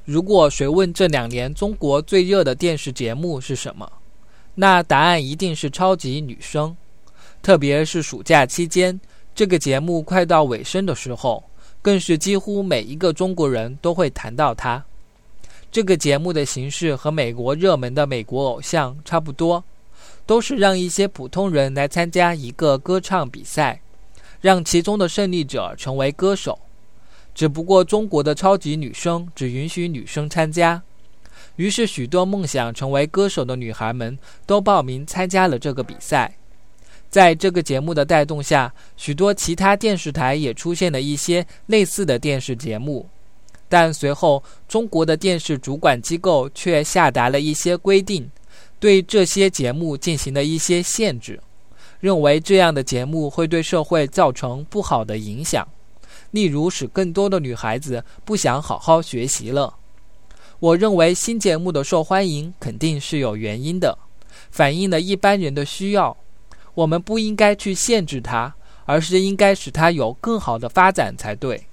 如果谁问这2年中国最热的电视节目是什么，那答案一定是超级女声。特别是暑假期间，这个节目快到尾声的时候，更是几乎每一个中国人都会谈到它。这个节目的形式和美国热门的美国偶像差不多，都是让一些普通人来参加一个歌唱比赛，让其中的胜利者成为歌手。只不过中国的超级女声只允许女生参加，于是许多梦想成为歌手的女孩们都报名参加了这个比赛。在这个节目的带动下，许多其他电视台也出现了一些类似的电视节目，但随后中国的电视主管机构却下达了一些规定，对这些节目进行了一些限制，认为这样的节目会对社会造成不好的影响，例如使更多的女孩子不想好好学习了。我认为新节目的受欢迎肯定是有原因的，反映了一般人的需要。我们不应该去限制它，而是应该使它有更好的发展才对。